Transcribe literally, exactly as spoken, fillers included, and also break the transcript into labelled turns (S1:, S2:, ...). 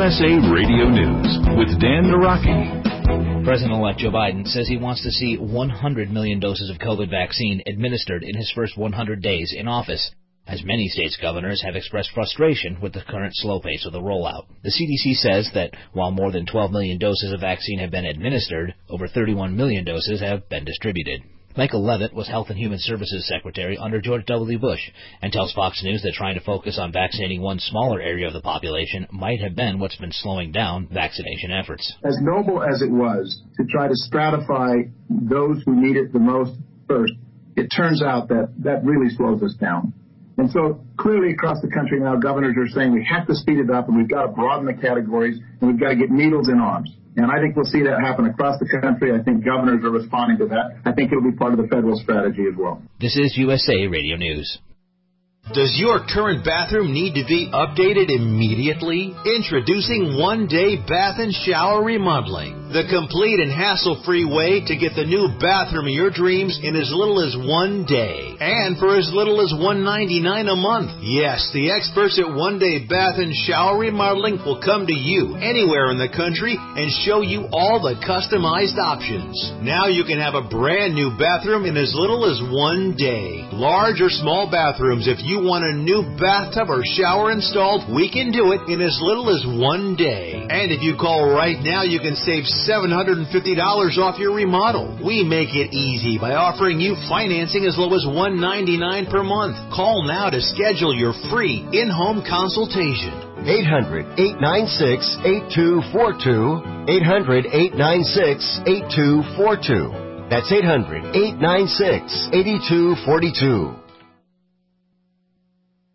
S1: S A Radio News with Dan Naraki.
S2: President-elect Joe Biden says he wants to see one hundred million doses of COVID vaccine administered in his first one hundred days in office, as many states' governors have expressed frustration with the current slow pace of the rollout. The C D C says that while more than twelve million doses of vaccine have been administered, over thirty-one million doses have been distributed. Michael Levitt was Health and Human Services Secretary under George W. Bush and tells Fox News that trying to focus on vaccinating one smaller area of the population might have been what's been slowing down vaccination efforts.
S3: As noble as it was to try to stratify those who need it the most first, it turns out that that really slows us down. And so clearly across the country now, governors are saying we have to speed it up and we've got to broaden the categories and we've got to get needles in arms. And I think we'll see that happen across the country. I think governors are responding to that. I think it'll be part of the federal strategy as well.
S2: This is U S A Radio News.
S4: Does your current bathroom need to be updated immediately? Introducing One Day Bath and Shower Remodeling, the complete and hassle-free way to get the new bathroom of your dreams in as little as one day, and for as little as one hundred ninety-nine dollars a month. Yes, the experts at One Day Bath and Shower Remodeling will come to you anywhere in the country and show you all the customized options. Now you can have a brand new bathroom in as little as one day. Large or small bathrooms, if you You want a new bathtub or shower installed, we can do it in as little as one day. And if you call right now, you can save seven hundred fifty dollars off your remodel. We make it easy by offering you financing as low as one hundred ninety-nine dollars per month. Call now to schedule your free in-home consultation.
S5: eight hundred, eight nine six, eight two four two. eight hundred, eight nine six, eight two four two. That's eight hundred, eight nine six, eight two four two.